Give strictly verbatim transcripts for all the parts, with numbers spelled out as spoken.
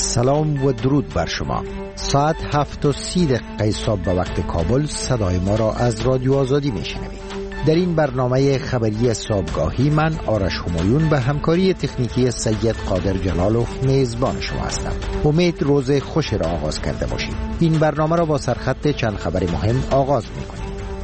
سلام و درود بر شما. ساعت هفت و سی دقیقه صبح به وقت کابل صدای ما را از رادیو آزادی میشنوید. در این برنامه خبری صبحگاهی من آرش همایون به همکاری تکنیکی سید قادر جلالوف میزبان شما هستم. امید روز خوش را آغاز کرده باشید. این برنامه را با سرخط چند خبر مهم آغاز میکنیم.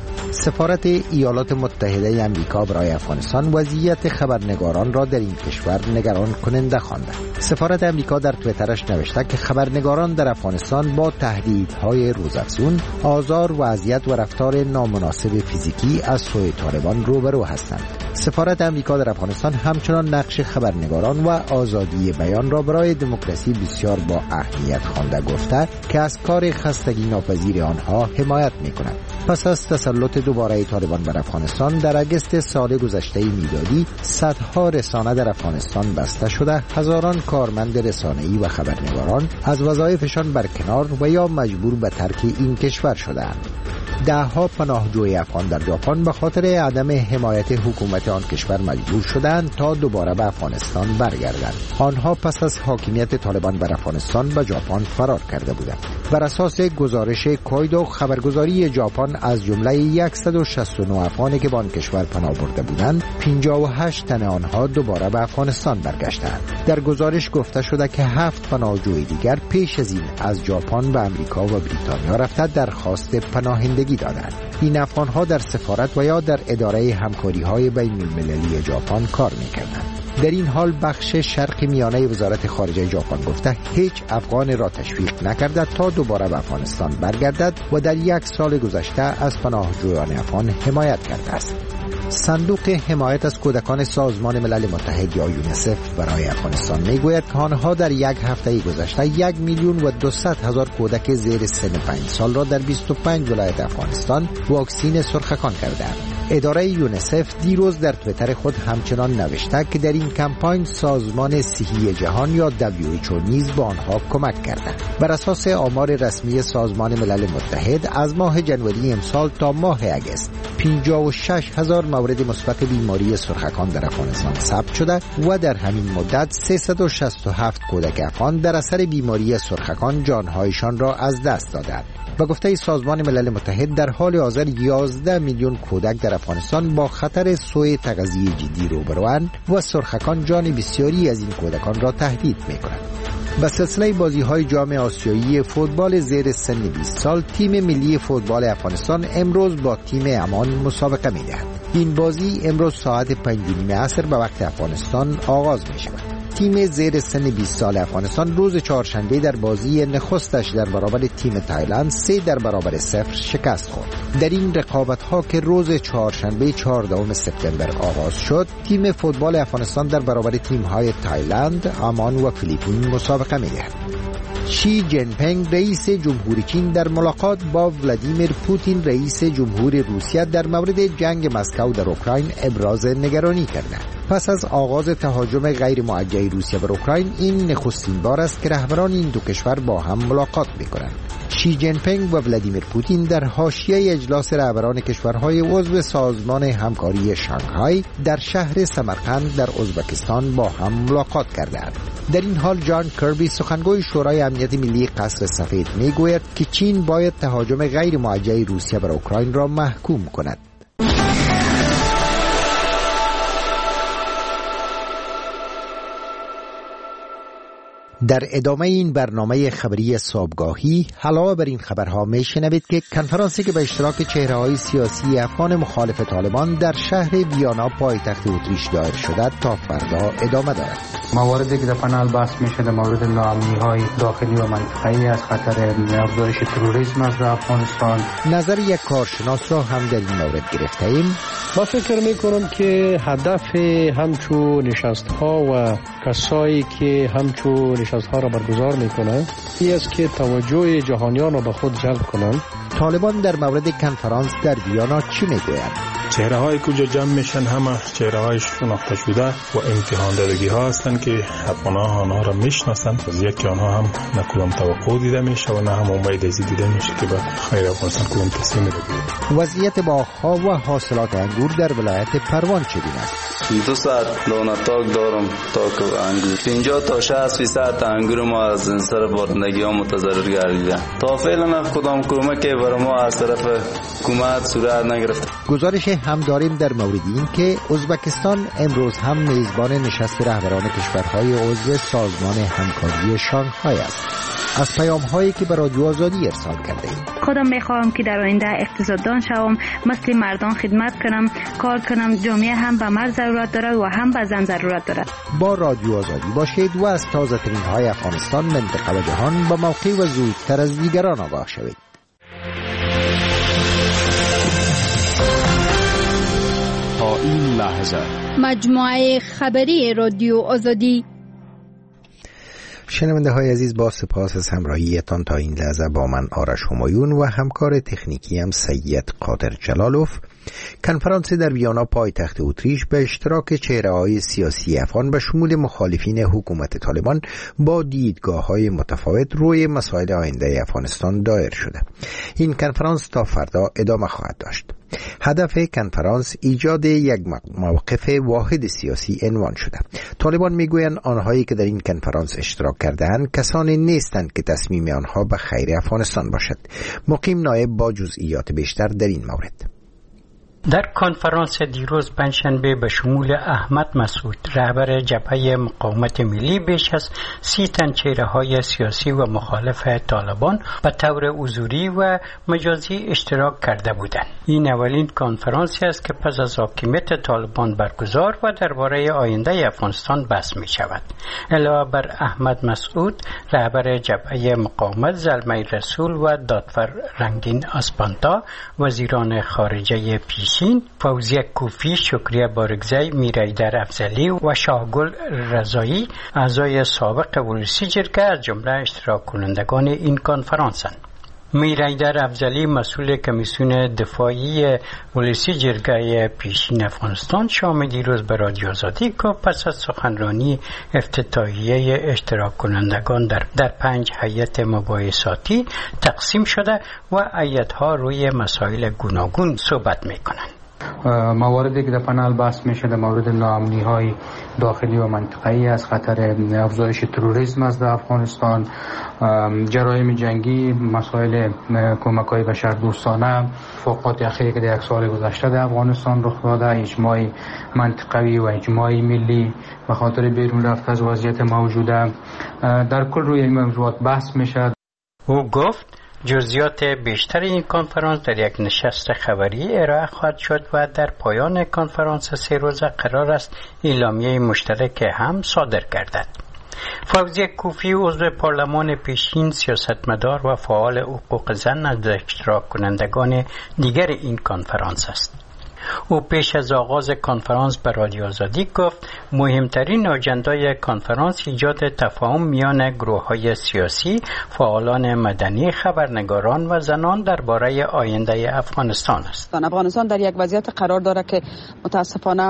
سفارت ایالات متحده آمریکا برای افغانستان وضعیت خبرنگاران را در این کشور نگران کننده خوانده. سفارت آمریکا در توییترش نوشته که خبرنگاران در افغانستان با تهدیدهای روزافزون، آزار و اذیت و رفتار نامناسب فیزیکی از سوی طالبان روبرو هستند. سفارت آمریکا در افغانستان همچنان نقش خبرنگاران و آزادی بیان را برای دموکراسی بسیار با اهمیت خوانده گفته که از کار خستگی ناپذیر آنها حمایت می‌کند. پس از تسلط دوباره طالبان بر افغانستان در اگست سال گذشته میلادی، صدها رسانه در افغانستان بسته شده، هزاران کارمند رسانه‌ای و خبرنگاران از وظایفشان برکنار و یا مجبور به ترک این کشور شدند. دهها پناهجوی افغان در ژاپن به خاطر عدم حمایت حکومت آن کشور مجبور شدند تا دوباره به افغانستان برگردند. آنها پس از حاکمیت طالبان بر افغانستان به ژاپن فرار کرده بودند. بر اساس گزارش کویدو خبرگزاری ژاپن، از جمله صد و شصت و نه افغانی که به آن کشور پناه برده بودند، پنجاه و هشت تن آنها دوباره به افغانستان برگشتند. در گزارش گفته شده که هفت پناهجوی دیگر پیش از این از ژاپن به آمریکا و بریتانیا رفته درخواست پناهندگی دادند. این افغان‌ها در سفارت و یا در اداره همکاری‌های بین‌المللی ژاپن کار می‌کردند. در این حال بخش شرق میانه وزارت خارجه ژاپن گفته هیچ افغان را تشویق نکرده تا دوباره به افغانستان برگردد و در یک سال گذشته از پناهجویان افغان حمایت کرده است. صندوق حمایت از کودکان سازمان ملل متحد یا یونیسف برای افغانستان میگوید که آنها در یک هفته گذشته یک میلیون و دویست هزار کودک زیر سن پنج سال را در بیست و پنج ولایت افغانستان واکسین سرخکان کردند. اداره یونیسف دیروز در توییتر خود همچنان نوشته که در این کمپاین سازمان صحی جهان یا دبلیو اچ او نیز به آنها کمک کرده. بر اساس آمار رسمی سازمان ملل متحد، از ماه جنوری امسال تا ماه اگست پنجاه و شش هزار مورد مثبت بیماری سرخکان در افغانستان ثبت شده و در همین مدت سیصد و شصت و هفت کودک افغان در اثر بیماری سرخکان جانهایشان را از دست دادند. به گفته سازمان ملل متحد، در حال حاضر یازده میلیون کودک در افغانستان با خطر سوء تغذیه جدی روبروند و سرخکان جان بسیاری از این کودکان را تهدید می‌کنند. به سلسله بازی‌های جام آسیایی فوتبال زیر سن بیست سال، تیم ملی فوتبال افغانستان امروز با تیم عمان مسابقه می‌دهد. این بازی امروز ساعت پنج و نیم عصر به وقت افغانستان آغاز می‌شود. تیم زیر سن بیست سال افغانستان روز چهارشنبه در بازی نخستش در برابر تیم تایلند سه در برابر صفر شکست خورد. در این رقابت‌ها که روز چهارشنبه چهاردهم سپتامبر آغاز شد، تیم فوتبال افغانستان در برابر تیم‌های تایلند، عمان و فیلیپین مسابقه می‌دهد. شی جین پینگ رئیس جمهوری چین در ملاقات با ولادیمیر پوتین رئیس جمهور روسیه در مورد جنگ مسکو در اوکراین ابراز نگرانی کرده. پس از آغاز تهاجم غیر موجه روسیه بر اوکراین، این نخستین بار است که رهبران این دو کشور با هم ملاقات می‌کنند. شی جین پینگ و ولادیمیر پوتین در حاشیه اجلاس رهبران کشورهای عضو سازمان همکاری شانگهای در شهر سمرقند در ازبکستان با هم ملاقات کردند. در این حال جان کربی، سخنگوی شورای امنیت ملی قصر سفید، میگوید که چین باید تهاجم غیر موجه روسیه بر اوکراین را محکوم کند. در ادامه این برنامه خبری صبحگاهی علاوه بر این خبرها میشنوید که کنفرانسی که به اشتراک چهره‌های سیاسی افغان مخالف طالبان در شهر ویانا پایتخت اتریش دایر شده تا فردا ادامه دارد. مواردی که در پنل بحث میشه در مورد ناامنی‌های داخلی و منطقه‌ای از خطر افزایش تروریسم از افغانستان. نظر یک کارشناس را هم در این مورد گرفته‌ایم. ما فکر می‌کنم که هدف همچو نشست‌ها و کسایی که همچو نشست‌ها را برگزار می‌کنند این است که توجه جهانیان را به خود جلب کنند. طالبان در مورد کنفرانس در ویانا چی میگویند؟ چهره های کجا جمع میشن همه چهره های شناخته شده و امتحان دادگی ها هستند که افغان ها آنها را میشناسند. از یکی آنها هم نه کدام توقع دیده میشه و نه هم امید ازی دیده میشه که به خیر افغانستان کدام تصمیم بگیره. وضعیت باغ‌ها و حاصلات انگور در ولایت پروان چگونه است؟ دو ساعت دانه تاک دارم تاک انگور. پنجاه تا شصت فیصد انگور ما از سر بارندگی ها متضرر گردیده. تا فعلا کدام کمکی برای ما از طرف حکومت صورت نگرفته. گزارش هم داریم در مورد این که ازبکستان امروز هم میزبان نشست رهبران کشورهای عضو سازمان همکاری شانگهای است. از پیام هایی که به رادیو آزادی ارسال کرده ایم: خودم میخواهم که در آینده اقتصاددان شوم، مثل مردان خدمت کنم، کار کنم. جامعه هم به مرد ضرورت دارد و هم به زن ضرورت دارد. با رادیو آزادی باشید و از تازه ترین های افغانستان، منطقه و جهان با موقع و زودتر از دیگران آگاه شوید. تا این لحظه مجموعه خبری رادیو آزادی. شنونده های عزیز، با سپاس از همراهیتان تا این لحظه با من آرش همایون و همکار تکنیکی هم سید قادر جلالوف. کنفرانس در ویانا پایتخت اتریش به اشتراک چهره‌های سیاسی افغان به شمول مخالفین حکومت طالبان با دیدگاه‌های متفاوت روی مسائل آینده افغانستان دایر شده. این کنفرانس تا فردا ادامه خواهد داشت. هدف کنفرانس ایجاد یک موقف واحد سیاسی عنوان شده. طالبان میگویند آنهایی که در این کنفرانس اشتراک کرده‌اند کسانی نیستند که تصمیم آنها به خیر افغانستان باشد. مقیم نایب با جزئیات بیشتر در این مورد. در کنفرانس دیروز پنجشنبه به شمول احمد مسعود، رهبر جبهه مقاومت ملی، بیش از سی تن چهره‌های سیاسی و مخالف طالبان به طور حضوری و مجازی اشتراک کرده بودند. این اولین کنفرانسی است که پس از حاکمیت طالبان برگزار و درباره آینده افغانستان بحث می شود. علاوه بر احمد مسعود، رهبر جبهه مقاومت زلمه رسول و دادفر رنگین اسپانتا، وزیران خارجه پیش فوزیه کوفی، شکریه بارگزی، میرایدر افضلی و شاهگل رضایی، اعضای سابق ولسی جرگه از جمله اشتراک کنندگان این کنفرانسند. میرایدر افضلی، مسئول کمیسیون دفاعی ولسی جرگه پیشین افغانستان، شام دیروز به رادیو آزادی گفت پس از سخنرانی افتتاحیه اشتراک کنندگان در در پنج هیئت مباحثاتی تقسیم شده و هیئت‌ها روی مسائل گوناگون صحبت می‌کنند. مواردی که در پنل بحث میشه در مورد ناامنی های داخلی و منطقه‌ای از خطر افزایش تروریسم از در افغانستان، جرایم جنگی، مسائل کمک‌های بشردوستانه، فوقات اخیری که در یک سال گذشته در افغانستان رخ داده، اجماع منطقوی و اجماع ملی به خاطر بیرون رفت از وضعیت موجوده، در کل روی این موضوعات بحث میشه. او گفت جزئیات بیشتر این کنفرانس در یک نشست خبری ارائه خواهد شد و در پایان کنفرانس سه روزه قرار است اعلامیه مشترک هم صادر گردد. فوزیه کوفی، عضو پارلمان پیشین، سیاستمدار و فعال حقوق زن، از اشتراک کنندگان دیگر این کنفرانس است. او پیش از آغاز کنفرانس به رادیو آزادی گفت مهمترین آجندای کنفرانس ایجاد تفاهم میان گروه‌های سیاسی، فعالان مدنی، خبرنگاران و زنان درباره آینده افغانستان است. افغانستان در یک وضعیت قرار دارد که متاسفانه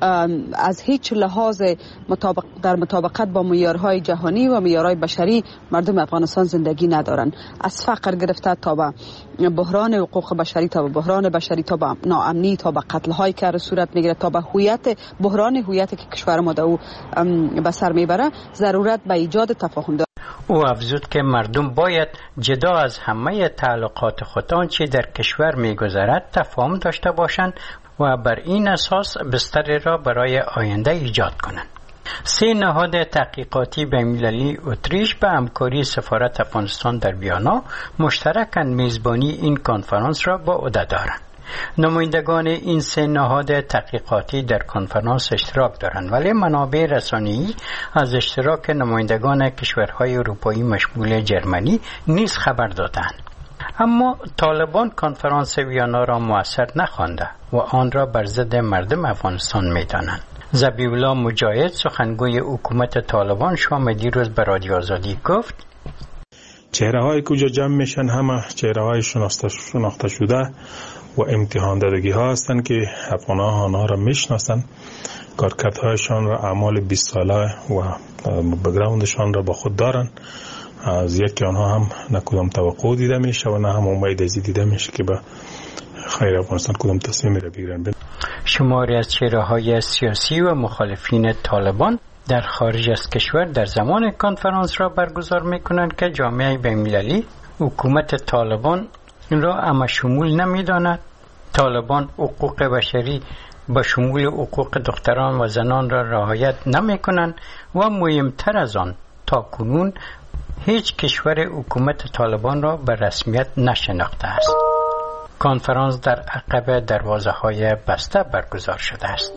از هیچ لحاظ مطابق در مطابقت با معیارهای جهانی و معیارهای بشری مردم افغانستان زندگی ندارند. از فقر گرفته تا به بحران حقوق بشری، تا به بحران بشری، تا به ناامنی، تا به قتل های که صورت میگیره، تا به هویت بحران هویت که کشور ما او به سر میبره، ضرورت به ایجاد تفاهم داره. او افزود که مردم باید جدا از همه تعلقات خود آنچه در کشور میگذرد تفاهم داشته باشند و بر این اساس بستری را برای آینده ایجاد کنند. سه نهاد تحقیقاتی بین‌المللی اتریش به همکاری سفارت افغانستان در ویانا مشترکاً میزبانی این کنفرانس را به عهده دارند. نمایندگان این سه نهاد تحقیقاتی در کنفرانس اشتراک دارند، ولی منابع رسانه‌ای از اشتراک نمایندگان کشورهای اروپایی مشمول جرمنی نیز خبر دادند. اما طالبان کنفرانس ویانا را مؤثر نخوانده و آن را بر ضد مردم افغانستان می‌دانند. ذبیح الله مجاهد، سخنگوی حکومت طالبان، شام دیروز به رادیو آزادی گفت چهره های کجا جمع میشن همه چهره های شناخته شده و امتحان دادگی ها هستند که افغان ها آنها را میشناسند، کارکردهایشان را اعمال بیست ساله و بگراوندشان را با خود دارند. از یکی آنها هم نه کدام توقع دیده میشه و نه هم امید ازی دیده میشه که به خیر افغانستان کدام تصمیمی را بگیرن. شماری از چهره‌های سیاسی و مخالفین طالبان در خارج از کشور در زمان کنفرانس را برگزار میکنند که جامعه بین‌المللی حکومت طالبان را اما شمول نمیداند. طالبان حقوق بشری به شمول حقوق دختران و زنان را رعایت نمیکنند و مهمتر از آن تا کنون هیچ کشور حکومت طالبان را به رسمیت نشناخته است. کنفرانس در عقب دروازه‌های بسته برگزار شده است.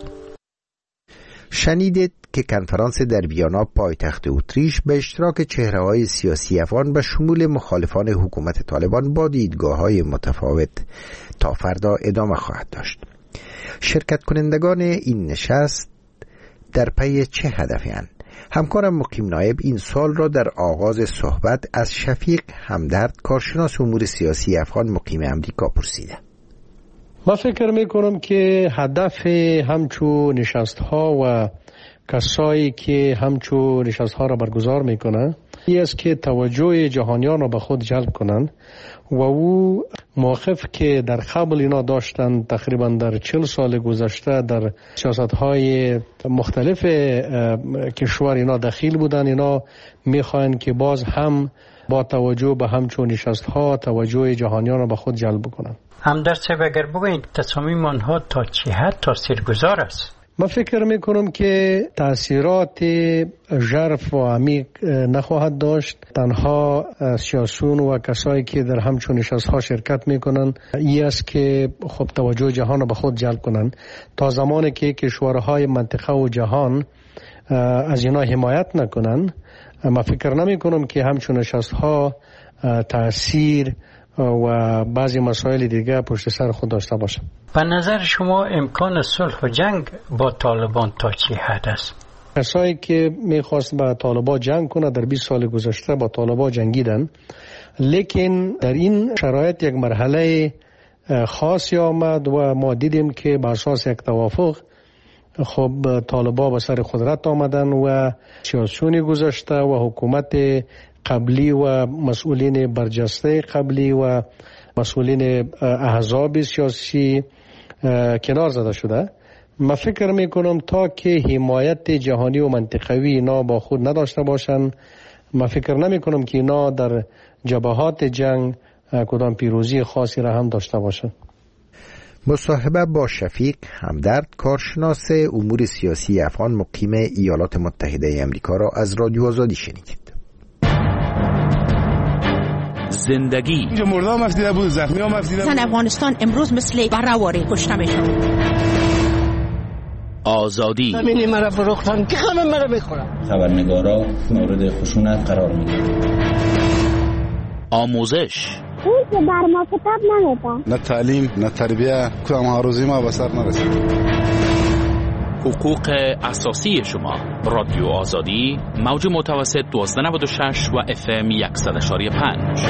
شنیدید که کنفرانس در ویانا پایتخت اتریش به اشتراک چهره‌های سیاسی افغان به شمول مخالفان حکومت طالبان با دیدگاه‌های متفاوت تا فردا ادامه خواهد داشت. شرکت کنندگان این نشست در پی چه هدفی اند؟ همکارم مقیم نایب این سال را در آغاز صحبت از شفیق همدرد، کارشناس امور سیاسی افغان مقیم امریکا، پرسیده. ما فکر میکنم که هدف همچو نشست ها و کسایی که همچو نشست ها را برگزار میکنن این است که توجه جهانیان را به خود جلب کنند و او موقف که در قبل اینا داشتن تقریبا در چهل سال گذشته در سیاست های مختلف کشور اینا دخیل بودن، اینا میخواین که باز هم با توجه به همچون نشست ها توجه جهانیان را به خود جلب کنند. همدرد صاحب اگر بگویید تصامیم آنها تا چه حد تاثیرگذار است؟ من فکر میکنم که تاثیرات ژرف و عمیق نخواهد داشت. تنها سیاسیون و کسایی که در همچون نشست‌ها شرکت میکنن این است که خب توجه جهان را به خود جلب کنن. تا زمانی که کشورهای منطقه و جهان از اینا حمایت نکنن، من فکر نمیکنم که همچون نشست‌ها تاثیر و بعضی مسائل دیگه پشت سر خود داشته باشه. به نظر شما امکان صلح و جنگ با طالبان تا چه حد است؟ کسایی که میخواست با طالبان جنگ کنه در بیست سال گذشته با طالبان جنگیدن، لیکن در این شرایط یک مرحله خاصی آمد و ما دیدیم که بر اساس یک توافق خب طالبان به سر قدرت آمدن و سیاسیون گذشته و حکومت قبلی و مسئولین برجسته قبلی و مسئولین احزاب سیاسی کنار زده شده. من فکر میکنم تا که حمایت جهانی و منطقوی اینا با خود نداشته باشن، من فکر نمیکنم که اینا در جبهات جنگ کدام پیروزی خاصی را هم داشته باشن. مصاحبه با شفیق همدرد، کارشناس امور سیاسی افغان مقیم ایالات متحده امریکا را از رادیو آزادی شنیدید. زندگی اینجا مرده هم افدیده بود، زخمی هم افدیده بود. زن افغانستان امروز مثل برهواری کشته میشن. آزادی همینی مرا فروختن که همه مرا میخورن. خبرنگارا مورد خشونت قرار میگیرن. آموزش اون که بر ما کتاب نمیدن، نه تعلیم نه تربیه، کدام آرزوی ما به سر نرسید. حقوق اساسی شما. رادیو آزادی، موج متوسط دوازده نود و شش و اف ام صد و یک و پنج.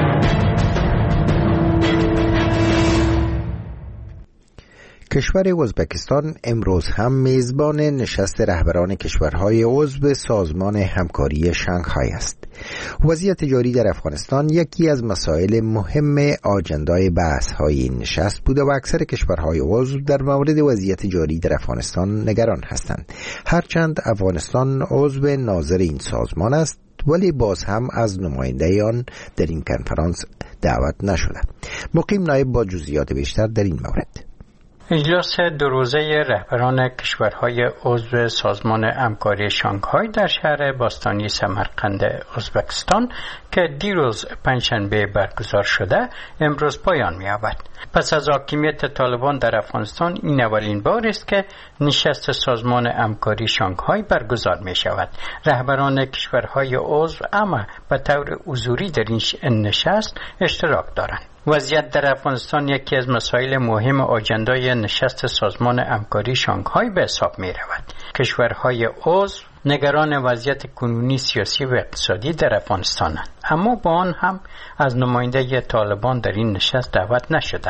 کشور ازبکستان امروز هم میزبان نشست رهبران کشورهای عضو سازمان همکاری شانگهای است. وضعیت جاری در افغانستان یکی از مسائل مهم آجندای بحث‌های این نشست بوده و اکثر کشورهای عضو در مورد وضعیت جاری در افغانستان نگران هستند. هرچند افغانستان عضو ناظر این سازمان است، ولی باز هم از نماینده آن در این کنفرانس دعوت نشده. مقیم نایب با جزئیات بیشتر در این مورد. اجلاس دو روزه رهبران کشورهای عضو سازمان همکاری شانگهای در شهر باستانی سمرقند ازبکستان که دیروز پنجشنبه برگزار شده امروز پایان می‌یابد. پس از حاکمیت طالبان در افغانستان این اولین بار است که نشست سازمان همکاری شانگهای برگزار می‌شود. رهبران کشورهای عضو اما به طور حضوری در این نشست اشتراک دارند. وضعیت در افغانستان یکی از مسائل مهم آجندای نشست سازمان همکاری شانگهای به حساب می رود. کشورهای عضو نگران وضعیت کنونی سیاسی و اقتصادی در افغانستانند، اما با آن هم از نماینده طالبان در این نشست دعوت نشده است.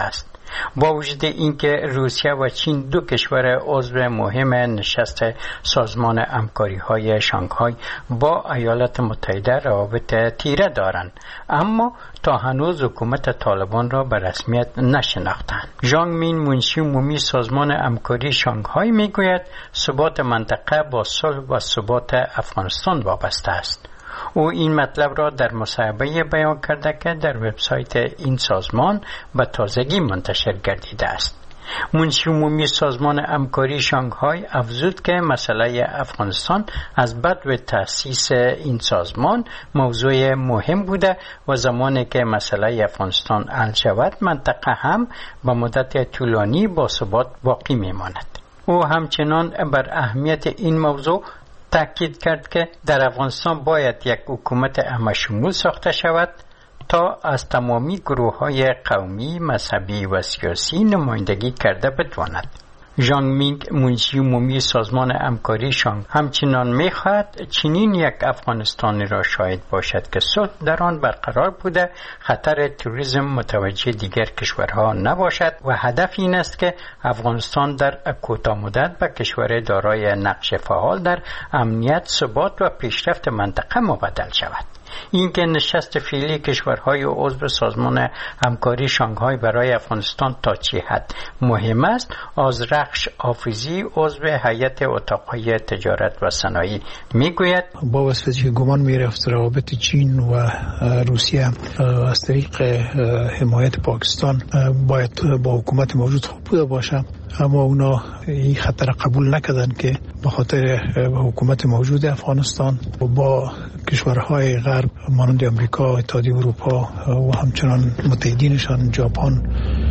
با وجود اینکه روسیه و چین دو کشور عضو مهم نشست سازمان همکاری های شانگهای با ایالات متحده روابط تیره دارند، اما تا هنوز حکومت طالبان را به رسمیت نشناختند. ژانگ مین، منشی عمومی سازمان همکاری شانگهای، میگوید ثبات منطقه با صلح و ثبات افغانستان وابسته است. او این مطلب را در مصاحبه بیان کرده که در وبسایت این سازمان به تازگی منتشر گردیده است. منشی عمومی سازمان همکاری شانگهای افزود که مسئله افغانستان از بدو تأسیس این سازمان موضوع مهم بوده و زمانی که مسئله افغانستان حل شود منطقه هم به مدت طولانی با ثبات باقی میماند. او همچنان بر اهمیت این موضوع تاکید کرد که در افغانستان باید یک حکومت همه‌شمول ساخته شود تا از تمامی گروه‌های قومی، مذهبی و سیاسی نمایندگی کرده بتواند. ژانگ مینگ، منشی عمومی سازمان همکاری شانگ، همچنان می‌خواهد چنین یک افغانستانی را شاهد باشد که صلح در آن برقرار بوده، خطر تروریسم متوجه دیگر کشورها نباشد و هدف این است که افغانستان در کوتاه مدت به کشور دارای نقش فعال در امنیت، ثبات و پیشرفت منطقه مبدل شود. این که نشست فعلی کشورهای عضو سازمان همکاری شانگهای برای افغانستان تا چه حد مهم است، آذرخش حافظی، عضو هیئت اتاقهای تجارت و صنایع، میگوید با واسطه که گمان میرفت روابط چین و روسیه از طریق حمایت پاکستان باید با حکومت موجود خوب بوده باشه، اما اونا این خطر قبول نکردن که به خاطر حکومت موجود افغانستان و با کشورهای غرب مانند امریکا، اتحادیه اروپا و همچنان متحدینشان ژاپن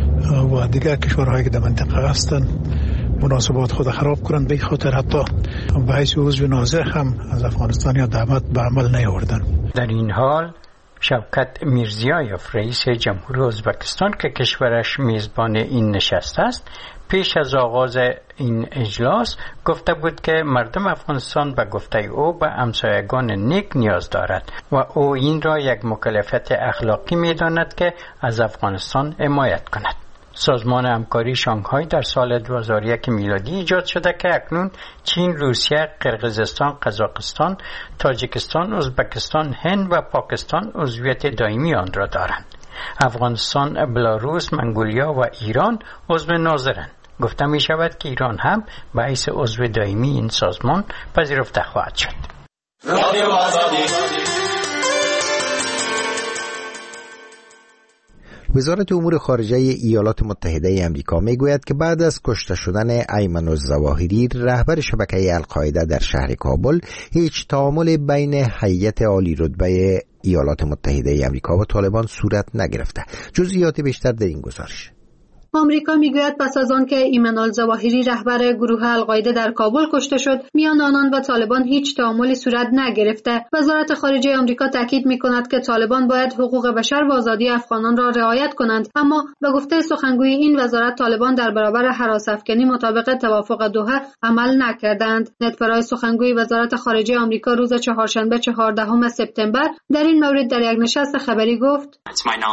و دیگر کشورهایی که در منطقه هستند مناسبات خود خراب کنند. به خاطر حتی به حیث عضو ناظر هم از افغانستان یا دعوت به عمل نیاوردن. در این حال شوکت میرزیایف، رئیس جمهوری ازبکستان که کشورش میزبان این نشست است، پیش از آغاز این اجلاس گفته بود که مردم افغانستان به گفته او به همسایگان نیک نیاز دارد و او این را یک مکلفیت اخلاقی می‌داند که از افغانستان حمایت کند. سازمان همکاری شانگهای در سال دو هزار و یک میلادی ایجاد شده که اکنون چین، روسیه، قرقیزستان، قزاقستان، تاجیکستان، ازبکستان، هند و پاکستان عضویت دائمی آن را دارند. افغانستان، بلاروس، منگولیا و ایران عضو ناظرند. گفته می شود که ایران هم به حیث عضو دائمی این سازمان پذیرفته خواهد شد. وزارت امور خارجه ایالات متحده آمریکا میگوید که بعد از کشته شدن ایمن الظواهری، رهبر شبکه القاعده در شهر کابل، هیچ تعامل بین هیئت عالی رتبه ایالات متحده آمریکا و طالبان صورت نگرفته. جزئیات بیشتر در این گزارش. آمریکا میگوید پس از آن که ایمن الظواهری رهبر گروه القاعده در کابل کشته شد، میان آنان و طالبان هیچ تعاملی صورت نگرفته. وزارت خارجه آمریکا تاکید میکند که طالبان باید حقوق بشر و آزادی افغانان را رعایت کنند، اما به گفته سخنگوی این وزارت، طالبان در برابر هراس‌افکنی مطابق توافق دوحه عمل نکردند. نت پرایس، سخنگوی وزارت خارجه آمریکا، روز چهارشنبه چهاردهم سپتامبر در این مورد در یک نشست خبری گفت: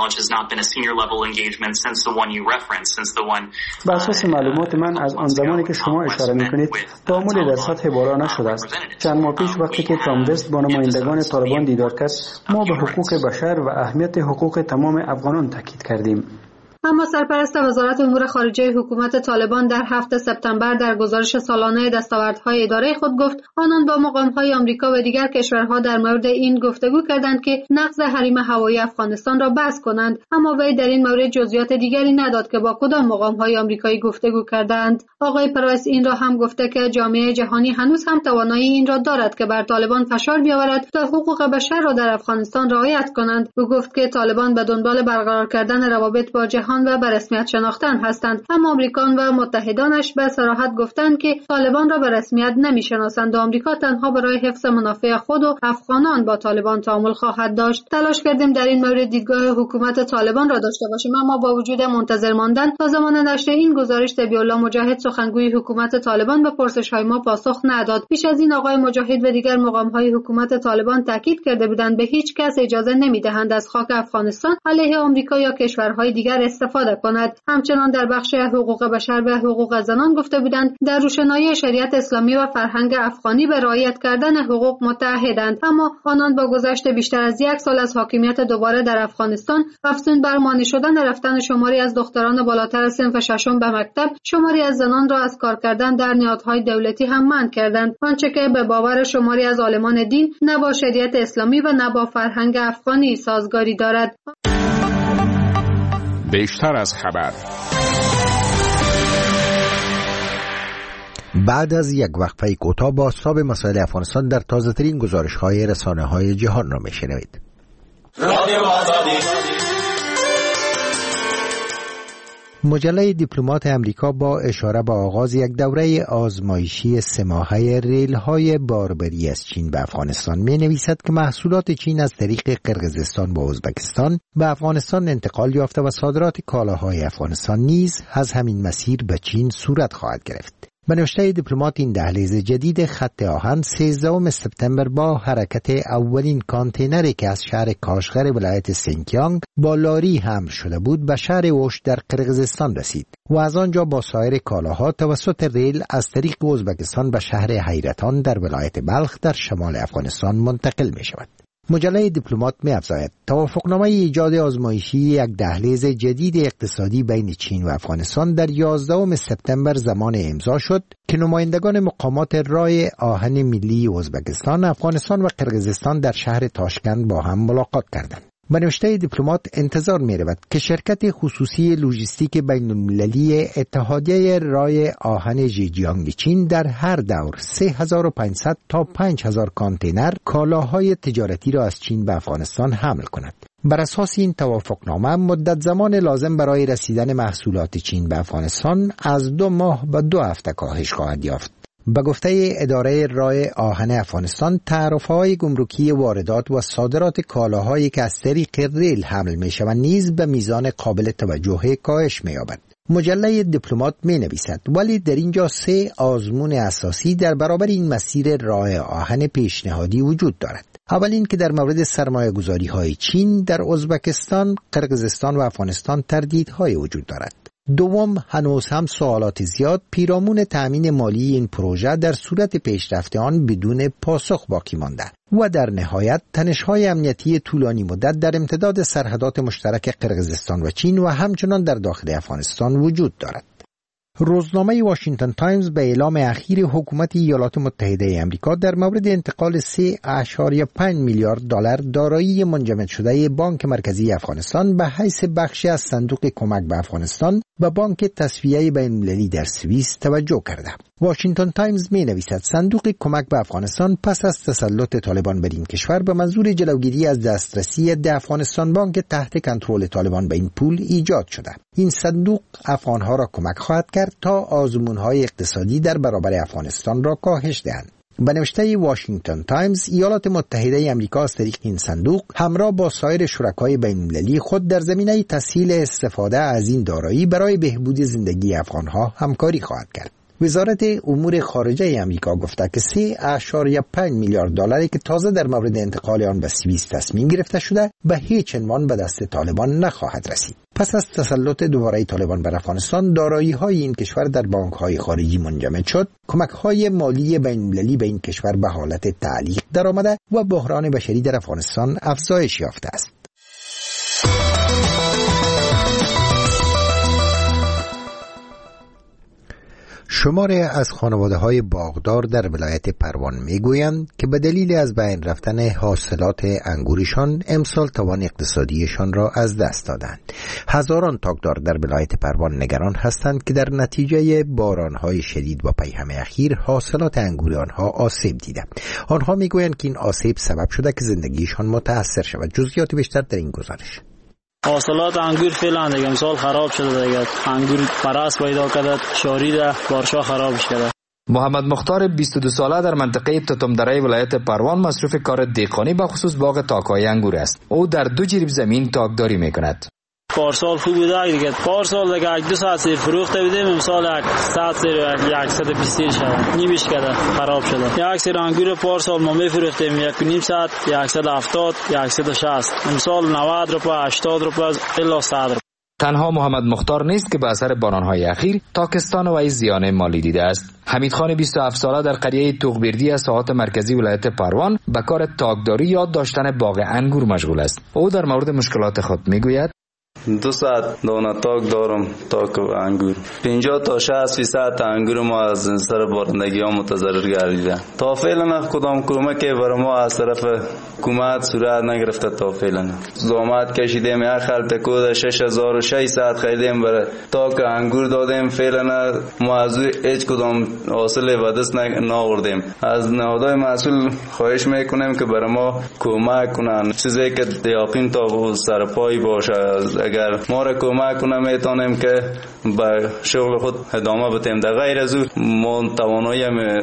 به اساس معلومات من از آن زمانی که شما اشاره میکنید تعاملی در سطح بالا نشده است. چند ماه پیش وقتی که تام وست با نمایندگان طالبان دیدار کرد، ما به حقوق بشر و اهمیت حقوق تمام افغانان تاکید کردیم. اما سرپرست وزارت امور خارجه حکومت طالبان در هفتم سپتامبر در گزارش سالانه دستاوردهای اداره خود گفت آنان با مقامهای آمریکا و دیگر کشورها در مورد این گفتگو کردند که نقض حریم هوایی افغانستان را بس کنند، اما وی در این مورد جزئیات دیگری نداد که با کدام مقامهای آمریکایی گفتگو کردند. آقای پرایس این را هم گفته که جامعه جهانی هنوز هم توانایی این را دارد که بر طالبان فشار بیاورد تا حقوق بشر را در افغانستان رعایت کنند. او گفت که طالبان به دنبال برقرار کردن روابط با جهان و به رسمیت شناختن هستند، اما آمریکا و متحدانش به صراحت گفتند که طالبان را به رسمیت نمیشناسند و آمریکا تنها برای حفظ منافع خود و افغانان با طالبان تعامل خواهد داشت. تلاش کردیم در این مورد دیدگاه حکومت طالبان را داشته باشیم، اما با وجود منتظر ماندن تا زمان نشر این گزارش، طبیع الله مجاهد، سخنگوی حکومت طالبان، به پرسش‌های ما پاسخ نداد. پیش از این آقای مجاهد و دیگر مقام‌های حکومت طالبان تاکید کرده بودند به هیچ کس اجازه نمی‌دهند از خاک افغانستان علیه آمریکا یا کشورهای دیگر استفاده استفاده کند. همچنان در بخش حقوق بشر و حقوق زنان گفته بودند در روشنایی شریعت اسلامی و فرهنگ افغانی به رعایت کردن حقوق متحدند، اما آنان با گذشت بیشتر از یک سال از حاکمیت دوباره در افغانستان، افزون بر مانع شدن رفتن شماری از دختران بالاتر از صنف ششم به مکتب، شماری از زنان را از کار کردن در نهادهای دولتی هم منع کردند، آنچه که به باور شماری از عالمان دین نه با شریعت اسلامی و نه با فرهنگ افغانی سازگاری دارد. بیشتر از خبر. بعد از یک وقفه کوتاه با بازتاب مسائل افغانستان در تازه‌ترین گزارش‌های رسانه‌های جهان را می‌شنوید. رادیو آزادی. مجله دیپلمات امریکا با اشاره به آغاز یک دوره آزمایشی سه ماهه ریل‌های باربری از چین به افغانستان می‌نویسد که محصولات چین از طریق قرقیزستان و ازبکستان به افغانستان انتقال یافته و صادرات کالاهای افغانستان نیز از همین مسیر به چین صورت خواهد گرفت. به نوشته دیپلمات این دهلیز جدید خط آهن سیزدهم سپتامبر با حرکت اولین کانتینری که از شهر کاشغر ولایت سینکیانگ با لاری حمل شده بود به شهر اوش در قرقیزستان رسید و از آنجا با سایر کالاها توسط ریل از طریق ازبکستان به شهر حیرتان در ولایت بلخ در شمال افغانستان منتقل می شود. مجله دیپلمات می افزاید توافقنامه ایجاد آزمایشی یک دهلیز جدید اقتصادی بین چین و افغانستان در یازدهم سپتامبر زمان امضا شد که نمایندگان مقامات راه آهن ملی ازبکستان، افغانستان و قرقیزستان در شهر تاشکند با هم ملاقات کردند. به نوشته دیپلمات انتظار می رود که شرکت خصوصی لوجستیک بین المللی اتحادیه راه آهن ژیجیانگ چین در هر دور سه هزار و پانصد تا پنج هزار کانتینر کالاهای تجارتی را از چین به افغانستان حمل کند. بر اساس این توافقنامه مدت زمان لازم برای رسیدن محصولات چین به افغانستان از دو ماه به دو هفته کاهش خواهد یافت. به گفته اداره راه آهن افغانستان، تعرفه‌های گمرکی واردات و صادرات کالاهایی که از طریق ریل حمل می‌شوند نیز به میزان قابل توجه کاهش می‌یابد. مجله دیپلمات می‌نویسد ولی در اینجا سه آزمون اساسی در برابر این مسیر راه آهن پیشنهادی وجود دارد. اول این که در مورد سرمایه‌گذاری‌های چین در ازبکستان، قرقیزستان و افغانستان تردیدهای وجود دارد. دوم، هنوز هم سوالات زیاد پیرامون تأمین مالی این پروژه در صورت پیشرفت آن بدون پاسخ باقی مانده و در نهایت تنش‌های امنیتی طولانی مدت در امتداد سرحدات مشترک قرقیزستان و چین و همچنان در داخل افغانستان وجود دارد. روزنامه واشنگتن تایمز به اعلام اخیر حکومت ایالات متحده آمریکا در مورد انتقال سه اشاریه پنج میلیارد دلار دارایی منجمد شده بانک مرکزی افغانستان به حیث بخشی از صندوق کمک به افغانستان به بانک تصفیه بین‌المللی در سوئیس توجه کرده. واشنگتن تایمز می نویسد صندوق کمک به افغانستان پس از تسلط طالبان بر این کشور به منظور جلوگیری از دسترسی ده افغانستان بانک تحت کنترل طالبان به این پول ایجاد شده. این صندوق افغانها را کمک خواهد کرد تا آزمون‌های اقتصادی در برابر افغانستان را کاهش دهند. به نوشته واشنگتن تایمز، ایالات متحده آمریکا از طریق این صندوق همراه با سایر شرکای بین‌المللی خود در زمینه تسهیل استفاده از این دارایی برای بهبود زندگی افغانها همکاری خواهد کرد. وزارت امور خارجه آمریکا گفته که سه اشاریه پنج میلیارد دلاری که تازه در مورد انتقال آن به سوئیس تصمیم گرفته شده به هیچ عنوان به دست طالبان نخواهد رسید. پس از تسلط دوباره طالبان بر افغانستان، دارایی‌های این کشور در بانک‌های خارجی منجمد شد، کمک‌های مالی بین‌المللی به این کشور به حالت تعلیق درآمده و بحران بشری در افغانستان افزایش یافته است. شماری از خانواده‌های باغدار در ولایت پروان میگویند که به دلیل از بین رفتن حاصلات انگورشان امسال توان اقتصادیشان را از دست دادند. هزاران تاکدار در ولایت پروان نگران هستند که در نتیجه باران‌های شدید و پیهم اخیر حاصلات انگور آنها آسیب دیده. آنها میگویند که این آسیب سبب شده که زندگیشان متاثر شود. جزئیات بیشتر در این گزارش. حاصلات انگور فعلا دیگه امسال خراب شده دیگه. انگور پرست پیدا کرده، شاریده، بارشا خرابش کرده. محمد مختار بیست و دو ساله در منطقه تتمدره ولایت پروان مصروف کار دهقانی به خصوص باغ تاک‌های انگور است. او در دو جریب زمین تاکداری میکند. پارسال خوب بوده دیگه. پارسال دیگه یک دو ساعت سیر فروخته بودیم، امسال یک صد سیر صد و بیست سیر شده. نیمش کرده، خراب شده. یک سیر انگور پارسال ما میفروختیم یک و نیم صد، صد و هفتاد، صد و شصت. امسال نود روپیه، هشتاد روپیه الی صد روپیه. تنها محمد مختار نیست که به اثر بارانهای اخیر تاکستان و ای زیان مالی دیده است. حمیدخان بیست و هفت ساله در قریه توغبردی از ساحات مرکزی ولایت پروان به کار تاکداری یا داشتن باغ انگور مشغول است. او در مورد مشکلات خود میگوید: دو ساعت دانه تاک دارم، تاک انگور. پنجاه تا شصت فیصد انگور ما از سر بارندگی ها متضرر گردیده. تا فعلا کدام کمک برای ما از طرف حکومت صورت نگرفته. تا فعلا زحمت کشیدیم، یک خلط کود شش هزار و ششصد خریدیم برای تاک انگور دادیم. فعلا ما از هیچ کدام حاصل و دست نآوردیم. از نهادهای مسئول خواهش میکنیم که برای ما کمک کنن، چیزی که دیاپین تا سر پای باشه. اگر ما را کمک کنه میتونیم که به شغل خود ادامه بدیم. در غیر از او ما توانایی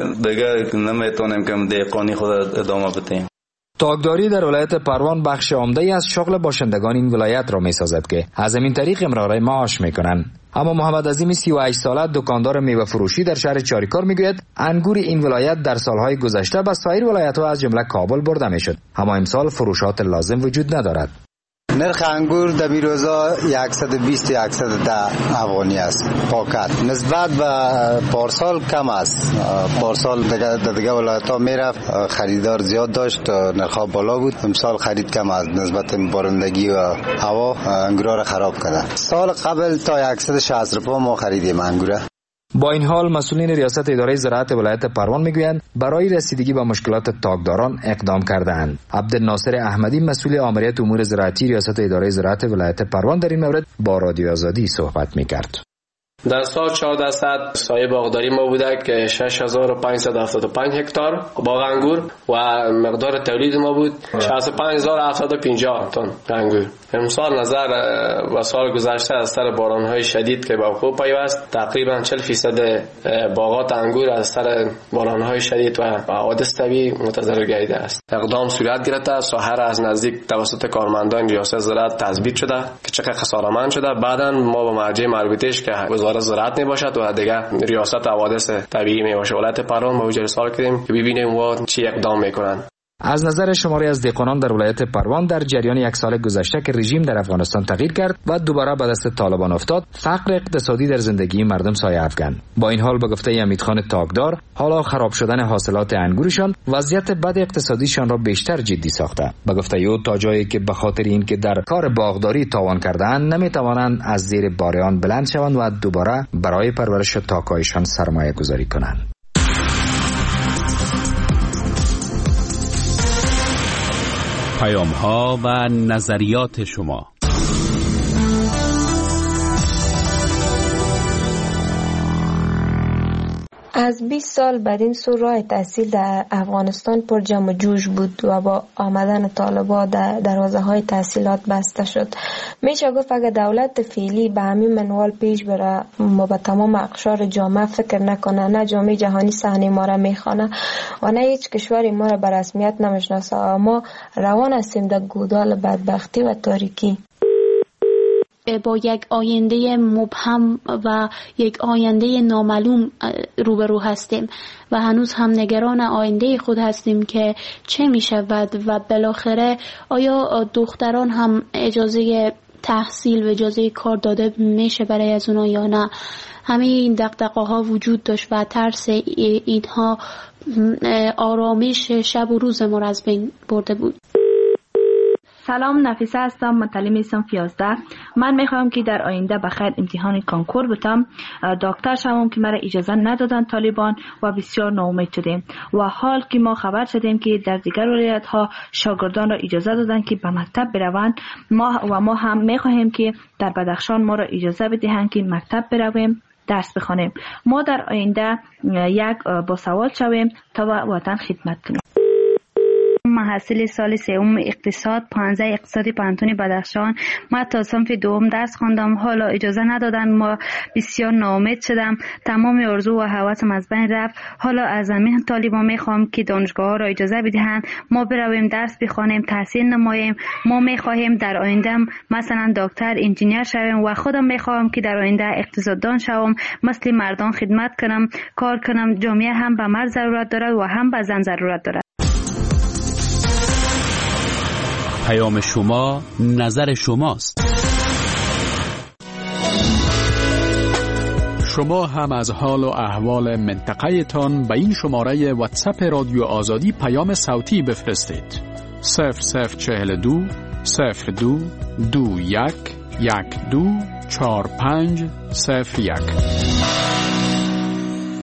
دیگه نمیتونیم که دهقانی خود ادامه بدیم. تاکداری در ولایت پروان بخش عمده‌ای از شغل باشندگان این ولایت را می‌سازد که از همین طریق امرار معاش می‌کنند. اما محمد عظیم سی و هشت ساله دکاندار میوه فروشی در شهر چاریکار میگوید انگور این ولایت در سالهای گذشته به سایر ولایت‌ها از جمله کابل برده میشد، اما امسال فروشات لازم وجود ندارد. نرخ انگور در بیروزا صد و بیست تا صد و ده افغانی است پاکت. نسبت به پارسال کم است. پارسال دیگه دیگه ولایت‌ها میرفت، خریدار زیاد داشت، نرخ بالا بود. امسال خرید کم است نسبت بارندگی و هوا انگورا را خراب کرده. سال قبل تا صد و شصت روپیه ما خریدیم انگور. با این حال مسئولین ریاست اداره زراعت ولایت پروان میگویند برای رسیدگی به مشکلات تاکداران اقدام کرده‌اند. عبدالناصر احمدی مسئول آمریت امور زراعتی ریاست اداره زراعت ولایت پروان در این مورد با رادیو آزادی صحبت میکرد. در سال چهارده صد سایه باغداری ما بوده که شش هزار و پانصد و هفتاد و پنج هکتار باغ انگور و مقدار تولید ما بود شصت و پنج هزار و هفتصد و پنجاه تن انگور. امسال نظر و سال گذشته از سر بارانهای شدید که به وقوع پیوست تقریبا چهل فیصد باغات انگور از سر بارانهای شدید و حوادث طبیعی متضرر گردیده است. اقدام صورت گرفته، ساحه از نزدیک توسط کارمندان ریاست زراعت تثبیت شده که چقدر خسارتمند شده. بعداً ما با مرجع مربوطه‌اش که وزارت زراعت می باشد و دیگه ریاست حوادث طبیعی می باشه ولایت پروان ما ارسال کردیم که ببینیم و چی اقدام میکنن. از نظر شماری از دهقانان در ولایت پروان در جریان یک سال گذشته که رژیم در افغانستان تغییر کرد و دوباره به دست طالبان افتاد، فقر اقتصادی در زندگی مردم سایه افکند. با این حال به گفته حمیدخان تاکدار، حالا خراب شدن حاصلات انگورشان وضعیت بد اقتصادیشان را بیشتر جدی ساخته. به گفته او تا جایی که به خاطر اینکه در کار باغداری تاوان کرده‌اند نمیتوانند از زیر بار آن بلند شوند و دوباره برای پرورش تاک‌هایشان سرمایه گذاری کنند. پیام ها و نظریات شما. از بیست سال بعد این سو راه تحصیل در افغانستان پر جمع و جوش بود و با آمدن طالبان در دروازه های تحصیلات بسته شد. میشه گفت اگر دولت فعلی به همین منوال پیش بره ما به تمام اقشار جامعه فکر نکنه، نه جامعه جهانی صحنه ما را میخوانه و نه هیچ کشوری ما را به رسمیت نمیشناسه، ما روان هستیم در گودال بدبختی و تاریکی. با یک آینده مبهم و یک آینده نامعلوم روبرو هستیم و هنوز هم نگران آینده خود هستیم که چه می شود و بالاخره آیا دختران هم اجازه تحصیل و اجازه کار داده میشه برای از اونا یا نه. همه این دغدغه ها وجود داشت و ترس اینها آرامش شب و روز ما را از بین برده بود. سلام، نفیسه هستم، متعلم صنف یازده. من میخوام که در آینده بخیر امتحان کانکور بتم، دکتر شوم که مرا اجازه ندادن طالبان و بسیار ناامید شدیم و حال که ما خبر شدیم که در دیگر ولایت ها شاگردان را اجازه دادن که به مکتب بروند، ما و ما هم میخواهیم که در بدخشان ما را اجازه بدهند که مکتب برویم درس بخوانیم. ما در آینده یک با سوال شویم تا وطن خدمت کنیم. محصل سال سوم اقتصاد پانزده اقتصادی پانتون بدخشان. ما تا صنف دوم درس خواندم، حالا اجازه ندادن، ما بسیار ناامید شدم، تمام آرزو و هوسم از بین رفت. حالا از همین طالبان میخوام که دانشگاه ها را اجازه بدهند ما برویم درس بخوانیم، تحصیل نماییم. ما میخواهیم در آینده مثلا دکتر، انجینیر شویم و خودم میخوام که در آینده اقتصاددان شوم، مثل مردان خدمت کنم، کار کنم. جامعه هم به مرد ضرورت دارد و هم به زن ضرورت دارد. پیام شما نظر شماست. شما هم از حال و احوال منطقه تان به این شماره واتساپ رادیو آزادی پیام صوتی بفرستید. صفر صفر چهل دو صفر دو دو یک یک دو چهار پنج صفر یک.